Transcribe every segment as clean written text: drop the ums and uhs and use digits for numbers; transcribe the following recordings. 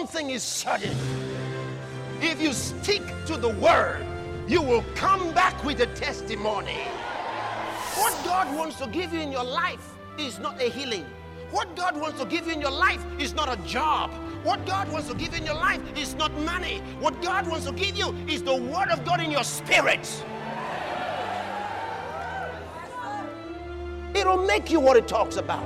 thing is certain. If you stick to the word, you will come back with a testimony. What God wants to give you in your life is not a healing. What God wants to give you in your life is not a job. What God wants to give you in your life is not money. What God wants to give you is the word of God in your spirit. It'll make you what it talks about.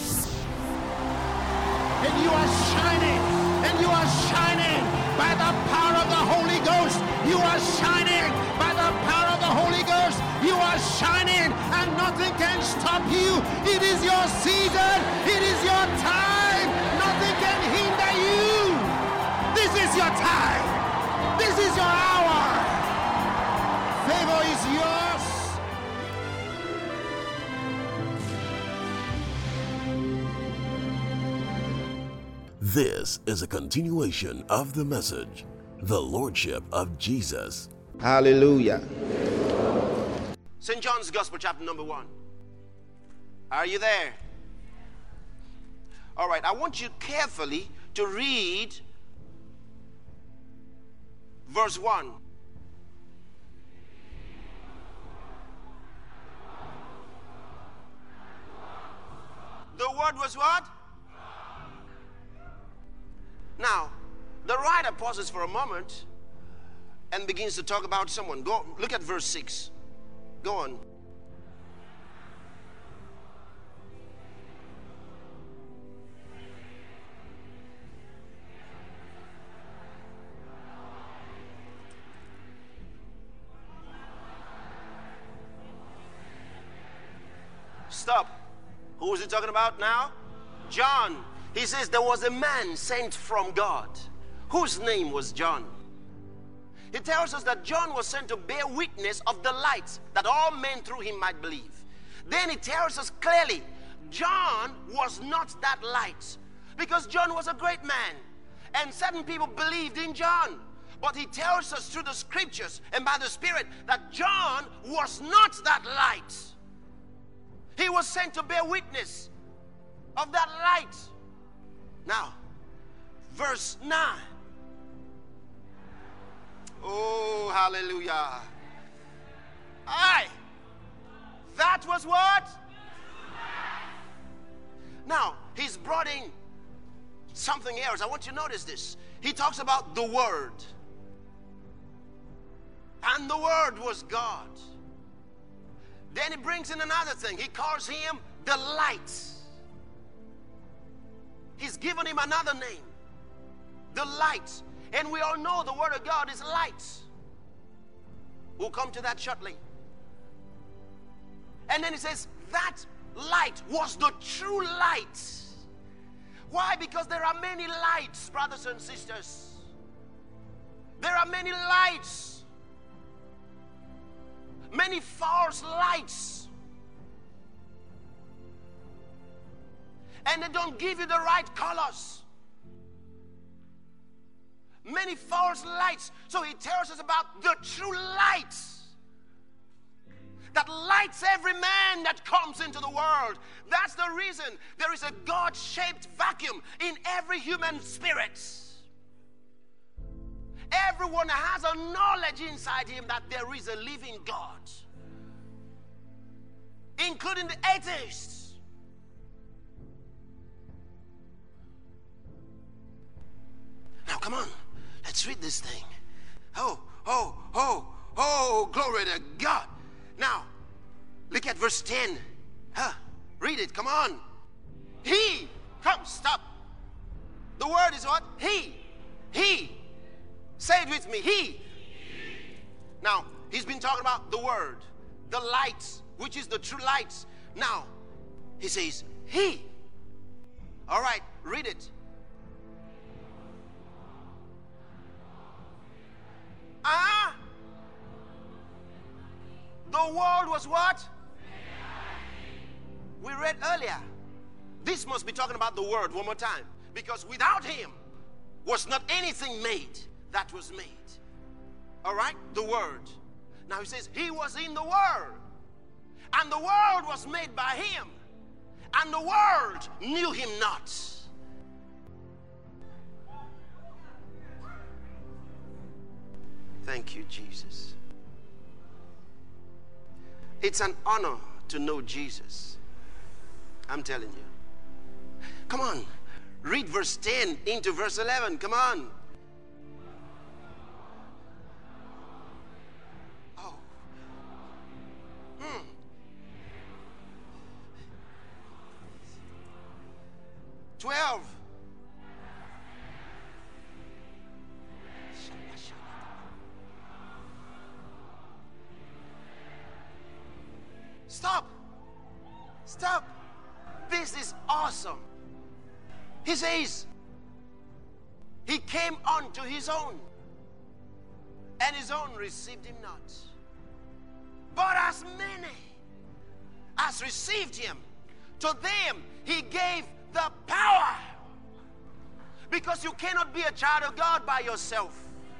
And you are shining. And you are shining by the power of the Holy Ghost. You are shining by the power of the Holy Ghost. You are shining and nothing can stop you. It is your season. It is your time. Nothing can hinder you. This is your time. This is your hour. Favor is yours. This is a continuation of the message, the Lordship of Jesus. Hallelujah. St. John's Gospel, chapter number 1. Are you there? All right, I want you carefully to read verse 1. The word was what? Now, the writer pauses for a moment and begins to talk about someone. Go look at verse 6. Go on. Stop. Who is he talking about now? John. He says there was a man sent from God whose name was John. He tells us that John was sent to bear witness of the light that all men through him might believe. Then he tells us clearly John was not that light, because John was a great man and certain people believed in John. But he tells us through the scriptures and by the Spirit that John was not that light. He was sent to bear witness of that light. Now, verse 9. Oh, hallelujah. Aye. That was what? Now, he's brought in something else. I want you to notice this. He talks about the Word. And the Word was God. Then he brings in another thing. He calls him the light. He's given him another name, the light. And we all know the word of God is light. We'll come to that shortly. And then he says that light was the true light. Why? Because there are many lights, brothers and sisters. There are many lights. Many false lights. And they don't give you the right colors. Many false lights. So he tells us about the true light that lights every man that comes into the world. That's the reason there is a God-shaped vacuum in every human spirit. Everyone has a knowledge inside him that there is a living God, including the atheists. Now, come on. Let's read this thing. Oh, glory to God. Now, look at verse 10. Read it. Come on. He. Come, stop. The word is what? He. He. Say it with me. He. Now, he's been talking about the word, the light, which is the true light. Now, he says, he. All right, read it. The world was what? We read earlier. This must be talking about the word one more time. Because without him was not anything made that was made. All right? The word. Now he says he was in the world. And the world was made by him. And the world knew him not. Thank you, Jesus. It's an honor to know Jesus. I'm telling you. Come on. Read verse 10 into verse 11. Come on. Oh. 12. Stop. Stop. This is awesome. He says, he came unto his own, and his own received him not. But as many as received him, to them he gave the power. Because you cannot be a child of God by yourself.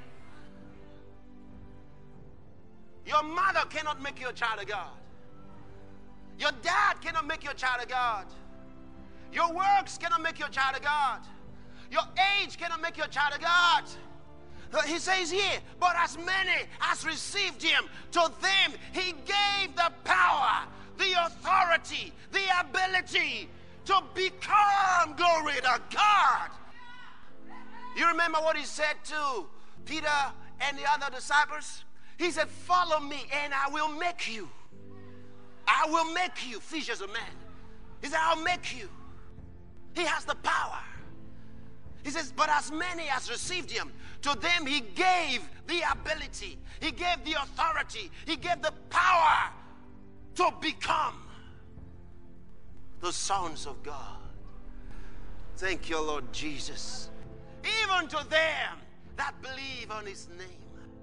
Your mother cannot make you a child of God. Your dad cannot make you a child of God. Your works cannot make you a child of God. Your age cannot make you a child of God. He says here, but as many as received him, to them he gave the power, the authority, the ability to become, glory to God. You remember what he said to Peter and the other disciples? He said, follow me and I will make you. I will make you fishers of men. He said, I'll make you. He has the power. He says, but as many as received him, to them he gave the ability, he gave the authority, he gave the power to become the sons of God. Thank you, Lord Jesus. Even to them that believe on his name.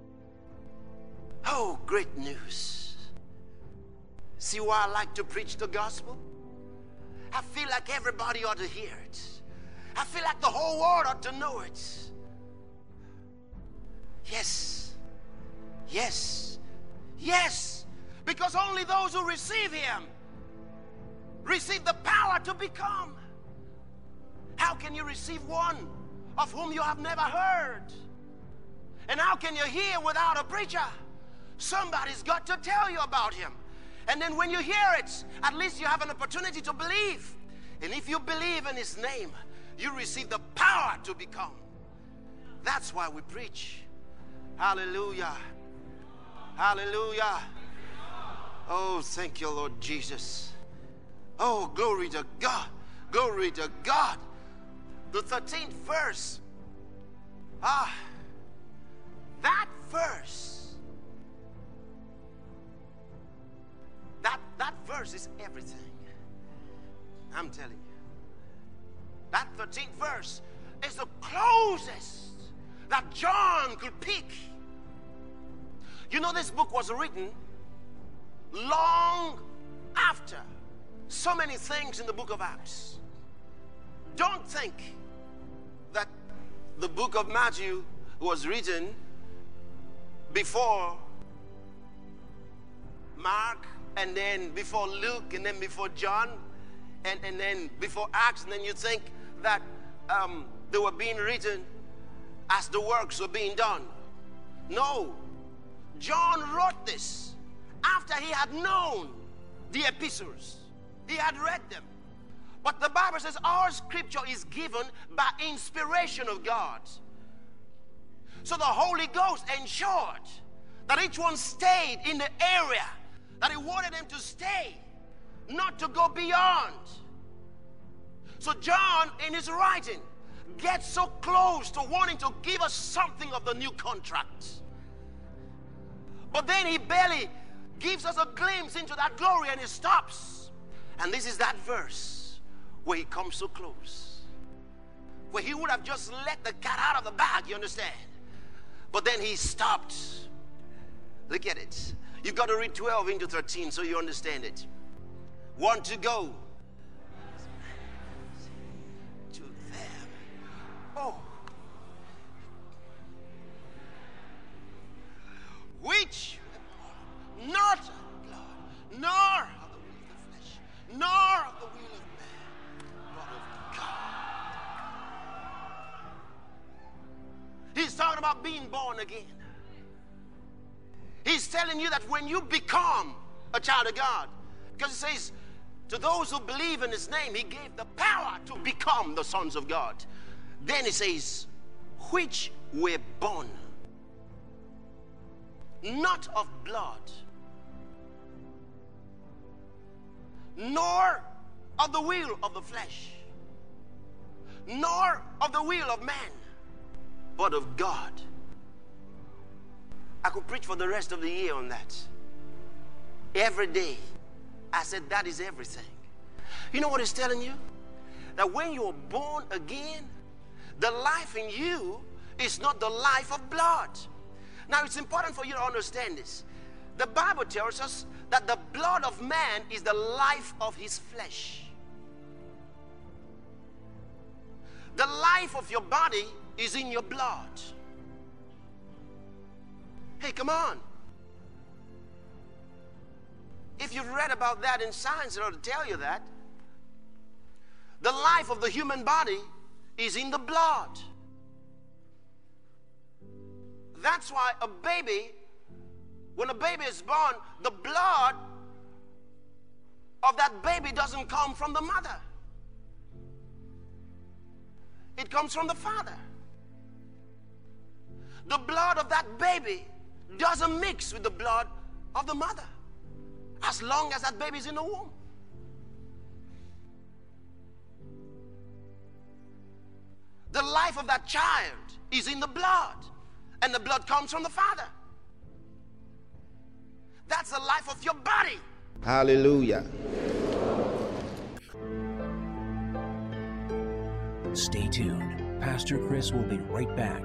Oh, great news. See why I like to preach the gospel? I feel like everybody ought to hear it. I feel like the whole world ought to know it. Yes. Yes. Yes. Because only those who receive him receive the power to become. How can you receive one of whom you have never heard? And how can you hear without a preacher? Somebody's got to tell you about him. And then when you hear it, at least you have an opportunity to believe. And if you believe in his name, you receive the power to become. That's why we preach. Hallelujah. Hallelujah. Oh, thank you, Lord Jesus. Oh, glory to God. Glory to God. The 13th verse. That verse. That verse is everything. I'm telling you. That 13th verse is the closest that John could pick. You know, this book was written long after so many things in the book of Acts. Don't think that the book of Matthew was written before Mark, and then before Luke, and then before John, and then before Acts, and then you think that they were being written as the works were being done. No. John wrote this after he had known the epistles. He had read them. But the Bible says all scripture is given by inspiration of God. So the Holy Ghost ensured that each one stayed in the area that he wanted them to stay, not to go beyond. So John, in his writing, gets so close to wanting to give us something of the new contract. But then he barely gives us a glimpse into that glory, and he stops. And this is that verse where he comes so close, where he would have just let the cat out of the bag, you understand? But then he stopped. Look at it. You've got to read 12 into 13 so you understand it. Want to go to them. Oh. Which not of blood, nor of the will of the flesh, nor of the will of man, but of God. He's talking about being born again. He's telling you that when you become a child of God, because it says, to those who believe in his name, he gave the power to become the sons of God. Then he says, which were born not of blood, nor of the will of the flesh, nor of the will of man, but of God. I could preach for the rest of the year on that. Every day. I said that is everything. You know what it's telling you? That when you are born again, the life in you is not the life of blood. Now it's important for you to understand this. The Bible tells us that the blood of man is the life of his flesh. The life of your body is in your blood. Hey, come on. If you've read about that in science, it ought to tell you that. The life of the human body is in the blood. That's why a baby, when a baby is born, the blood of that baby doesn't come from the mother. It comes from the father. The blood of that baby doesn't mix with the blood of the mother, as long as that baby is in the womb. The life of that child is in the blood, and the blood comes from the father. That's the life of your body. Hallelujah. Stay tuned. Pastor Chris will be right back.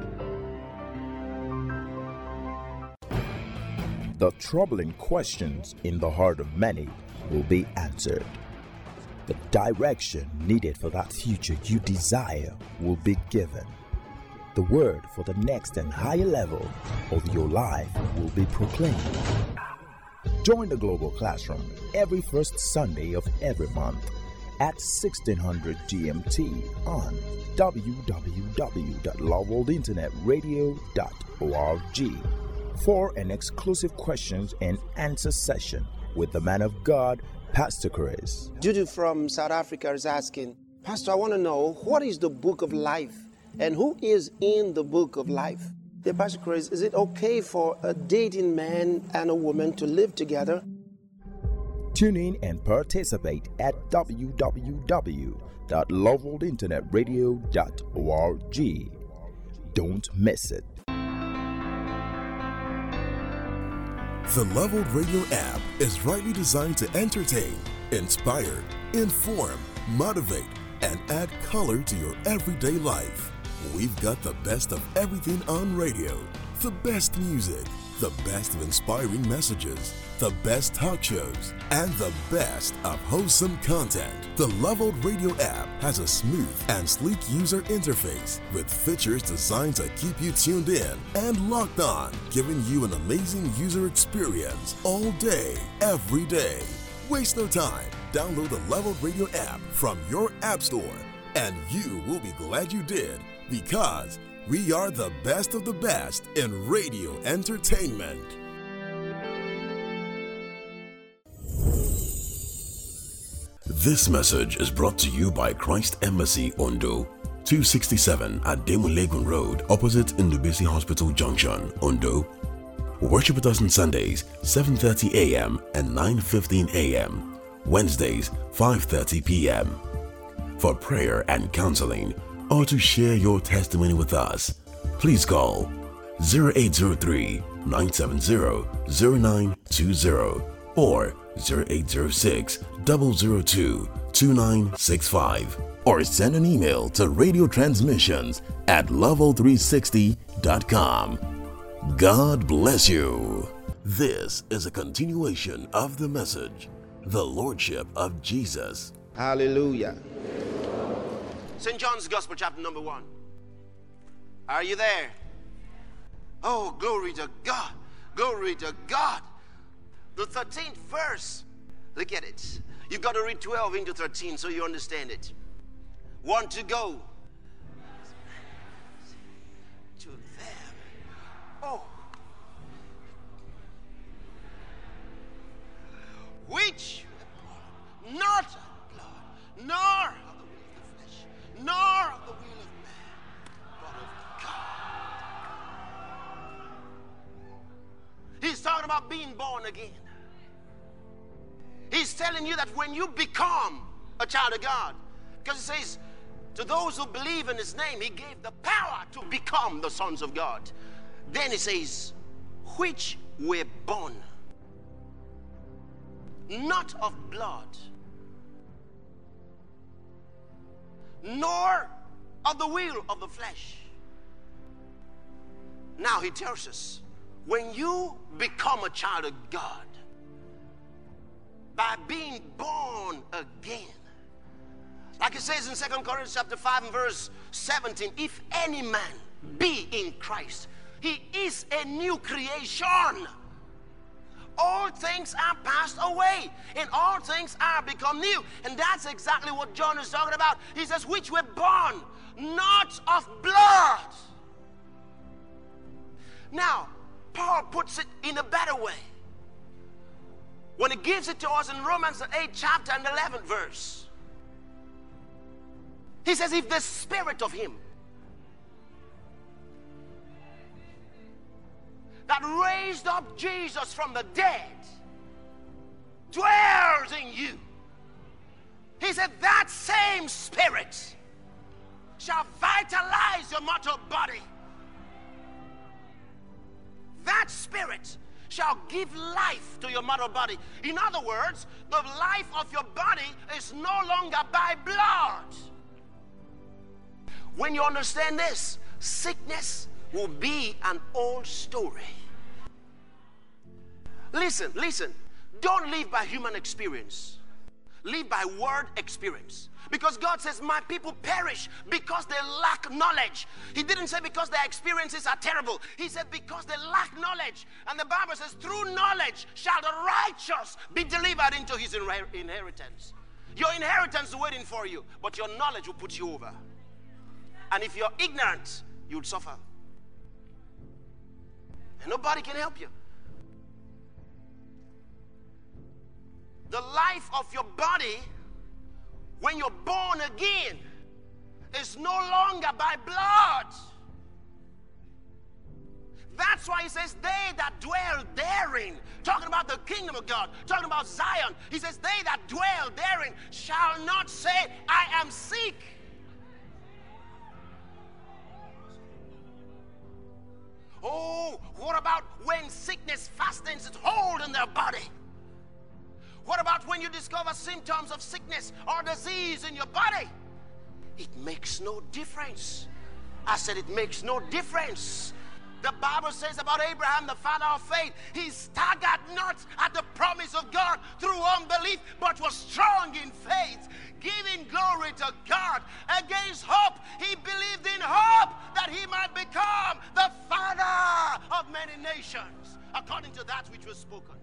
The troubling questions in the heart of many will be answered. The direction needed for that future you desire will be given. The word for the next and higher level of your life will be proclaimed. Join the Global Classroom every first Sunday of every month at 1600 GMT on www.loveworldinternetradio.org for an exclusive questions and answer session with the man of God, Pastor Chris. Judy from South Africa is asking, Pastor, I want to know, what is the book of life and who is in the book of life? Dear Pastor Chris, is it okay for a dating man and a woman to live together? Tune in and participate at www.loveworldinternetradio.org. Don't miss it. The Leveled Radio app is rightly designed to entertain, inspire, inform, motivate, and add color to your everyday life. We've got the best of everything on radio, the best music, the best of inspiring messages, the best talk shows, and the best of wholesome content. The Leveled Radio app has a smooth and sleek user interface with features designed to keep you tuned in and locked on, giving you an amazing user experience all day, every day. Waste no time. Download the Leveled Radio app from your app store, and you will be glad you did, because we are the best of the best in radio entertainment. This message is brought to you by Christ Embassy Ondo, 267 at Demulegun Road, opposite Ndubisi Hospital Junction, Ondo. Worship with us on Sundays, 7:30 a.m. and 9:15 a.m. Wednesdays, 5:30 p.m. For prayer and counseling, or to share your testimony with us, please call 0803-970-0920 or 0806-002-2965, or send an email to radiotransmissions@level360.com. God bless you. This is a continuation of the message, the Lordship of Jesus. Hallelujah. St. John's Gospel, chapter number 1. Are you there? Oh, glory to God. Glory to God. The 13th verse. Look at it. You've got to read 12 into 13 so you understand it. Want to go to them. Oh. about being born again. He's telling you that when you become a child of God, because it says, to those who believe in his name, he gave the power to become the sons of God. Then he says, which were born not of blood, nor of the will of the flesh. Now he tells us, when you become a child of God, by being born again, like it says in 2 Corinthians chapter 5 and verse 17, if any man be in Christ, he is a new creation. All things are passed away, and all things are become new. And that's exactly what John is talking about. He says, which were born not of blood. Now, Paul puts it in a better way when he gives it to us in Romans the 8th chapter and 11th verse. He says, if the spirit of him that raised up Jesus from the dead dwells in you, he said, that same spirit shall vitalize your mortal body. That spirit shall give life to your mortal body. In other words, the life of your body is no longer by blood. When you understand this, sickness will be an old story. Listen. Don't live by human experience. Live by word experience. Because God says, my people perish because they lack knowledge. He didn't say because their experiences are terrible. He said because they lack knowledge. And the Bible says, through knowledge shall the righteous be delivered into his inheritance. Your inheritance is waiting for you, but your knowledge will put you over. And if you're ignorant, you'll suffer. And nobody can help you. The life of your body, when you're born again, is no longer by blood. That's why he says, they that dwell therein, talking about the kingdom of God, talking about Zion, he says, they that dwell therein shall not say, I am sick. Oh, what about when sickness fastens its hold in their body? What about when you discover symptoms of sickness or disease in your body? It makes no difference. I said it makes no difference. The Bible says about Abraham, the father of faith, he staggered not at the promise of God through unbelief, but was strong in faith, giving glory to God. Against hope, he believed in hope that he might become the father of many nations, according to that which was spoken.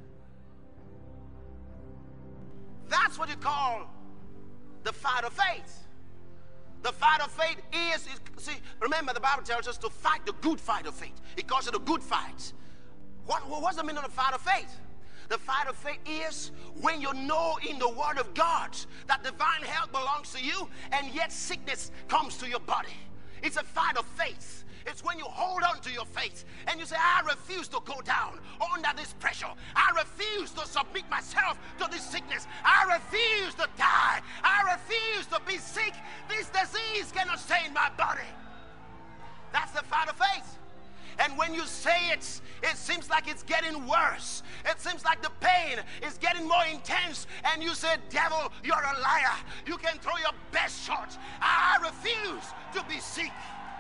That's what you call the fight of faith. The fight of faith is, see, remember the Bible tells us to fight the good fight of faith. It calls it a good fight. What's the meaning of the fight of faith? The fight of faith is when you know in the Word of God that divine health belongs to you, and yet sickness comes to your body. It's a fight of faith. It's when you hold on to your faith and you say, I refuse to go down under this pressure. I refuse to submit myself to this sickness. I refuse to die. I refuse to be sick. This disease cannot stay in my body. That's the fight of faith. And when you say it, it seems like it's getting worse. It seems like the pain is getting more intense. And you say, devil, you're a liar. You can throw your best shot. I refuse to be sick.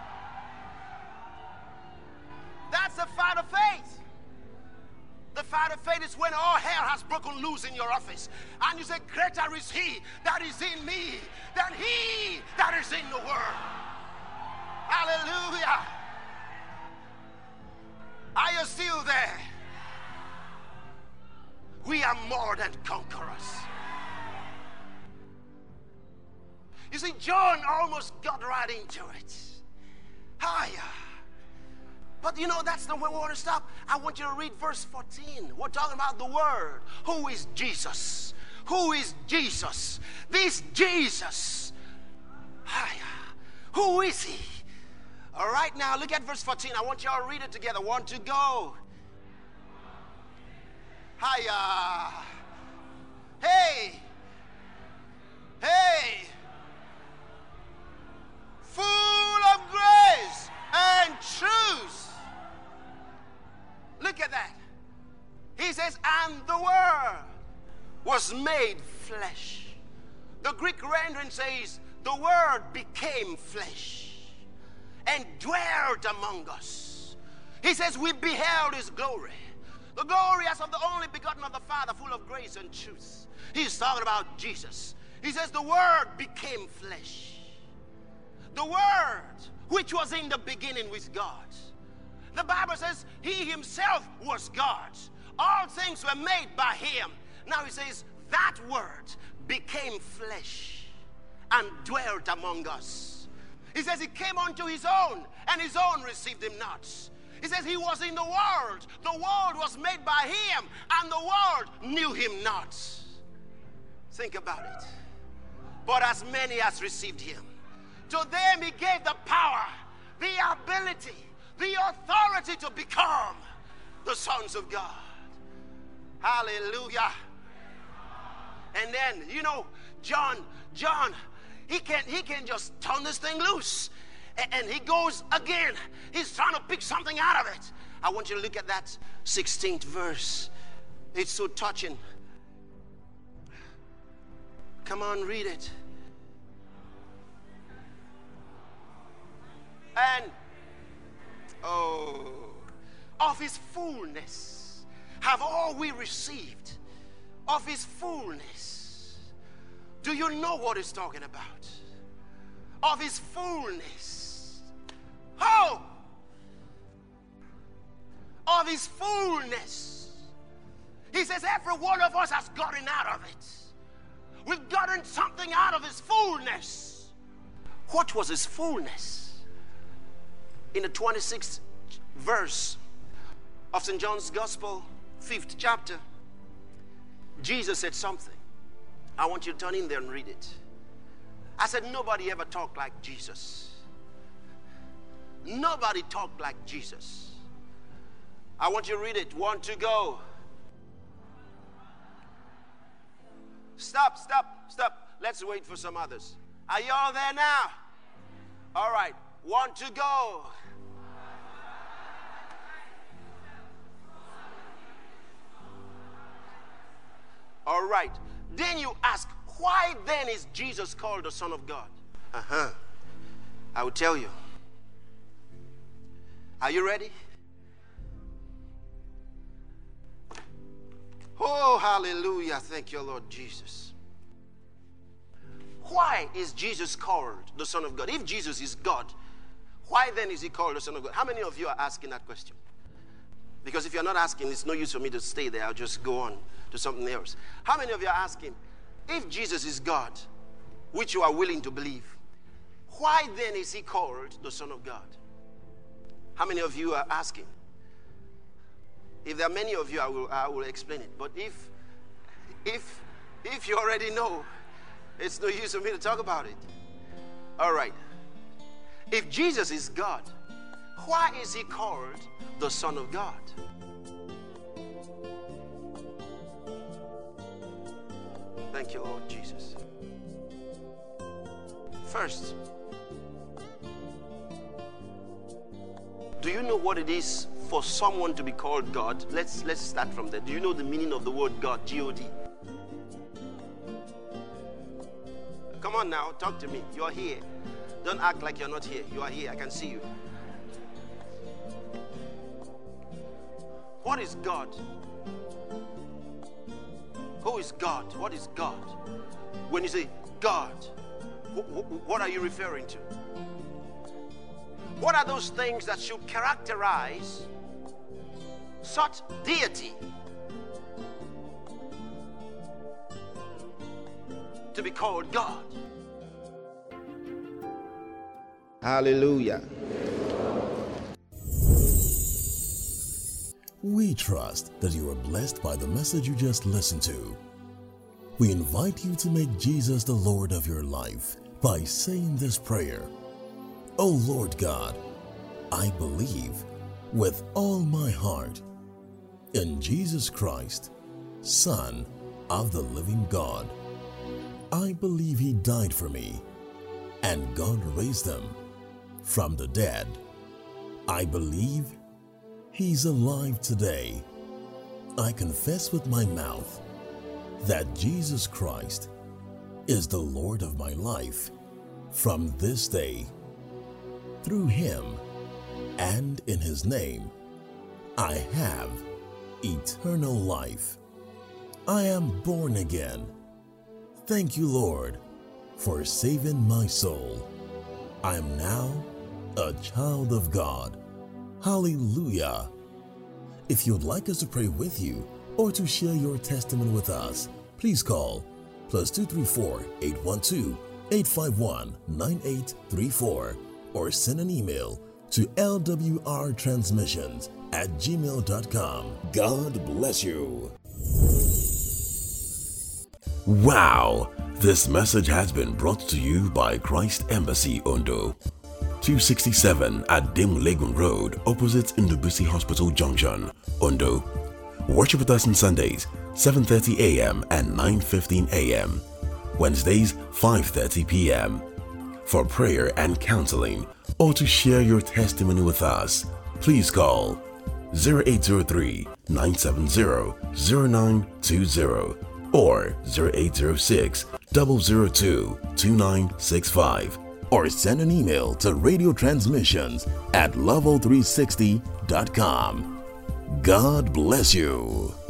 That's the fight of faith. The fight of faith is when all hell has broken loose in your office. And you say, greater is he that is in me than he that is in the world. Hallelujah. Are you still there? We are more than conquerors. You see, John almost got right into it. Higher. But you know, that's the way we want to stop. I want you to read verse 14. We're talking about the Word. Who is Jesus? Who is Jesus? This Jesus. Who is he? All right, now look at verse 14. I want you all to read it together. 1, 2, go. Hiya. Hey. Hey. Full of grace and truth. Look at that. He says, and the Word was made flesh. The Greek rendering says, the Word became flesh and dwelt among us. He says, we beheld His glory. The glory as of the only begotten of the Father, full of grace and truth. He's talking about Jesus. He says, the Word became flesh. The Word, which was in the beginning with God. The Bible says He Himself was God. All things were made by Him. Now He says, that Word became flesh and dwelt among us. He says He came unto His own, and His own received Him not. He says He was in the world was made by Him, and the world knew Him not. Think about it. But as many as received Him, to them He gave the power, the ability, the authority to become the sons of God. Hallelujah. And then, you know, John, he can just turn this thing loose. And he goes again. He's trying to pick something out of it. I want you to look at that 16th verse. It's so touching. Come on, read it. And, of His fullness have all we received. Of His fullness. Do you know what He's talking about? Of His fullness. Oh! Of His fullness. He says every one of us has gotten out of it. We've gotten something out of His fullness. What was His fullness? In the 26th verse of St. John's Gospel, 5th chapter, Jesus said something. I want you to turn in there and read it. I said, nobody ever talked like Jesus. Nobody talked like Jesus. I want you to read it. 1, 2, go. Stop. Let's wait for some others. Are you all there now? All right. 1, 2, go. All right. Then you ask, why then is Jesus called the Son of God? I will tell you. Are you ready? Oh, hallelujah. Thank you, Lord Jesus. Why is Jesus called the Son of God? If Jesus is God, why then is He called the Son of God? How many of you are asking that question? Because if you're not asking, it's no use for me to stay there. I'll just go on to something else. How many of you are asking, if Jesus is God, which you are willing to believe, why then is He called the Son of God? How many of you are asking? If there are many of you, I will explain it. But if you already know, it's no use for me to talk about it. All right. If Jesus is God, why is He called the Son of God? Thank you, Lord Jesus. First, do you know what it is for someone to be called God? Let's start from there. Do you know the meaning of the word God? G-O-D. Come on now, talk to me. You're here. Don't act like you're not here. You are here. I can see you. What is God? Who is God? What is God? When you say God, what are you referring to? What are those things that should characterize such deity to be called God? Hallelujah. We trust that you are blessed by the message you just listened to. We invite you to make Jesus the Lord of your life by saying this prayer. Oh Lord God, I believe with all my heart in Jesus Christ, Son of the living God. I believe he died for me, and God raised him from the dead. I believe he's alive today. I confess with my mouth that Jesus Christ is the Lord of my life from this day. Through him and in his name, I have eternal life. I am born again. Thank you, Lord, for saving my soul. I am now a child of God. Hallelujah. If you'd like us to pray with you or to share your testimony with us, please call +234 812 851 9834 or send an email to lwrtransmissions@gmail.com. God bless you. Wow! This message has been brought to you by Christ Embassy Ondo, 267 at Dim Legun Road, opposite Ndubisi Hospital Junction, Ondo. Worship with us on Sundays, 7:30 a.m. and 9:15 a.m. Wednesdays, 5:30 p.m. For prayer and counseling, or to share your testimony with us, please call 0803-970-0920 or 0806-002-2965, or send an email to radiotransmissions@level360.com. God bless you.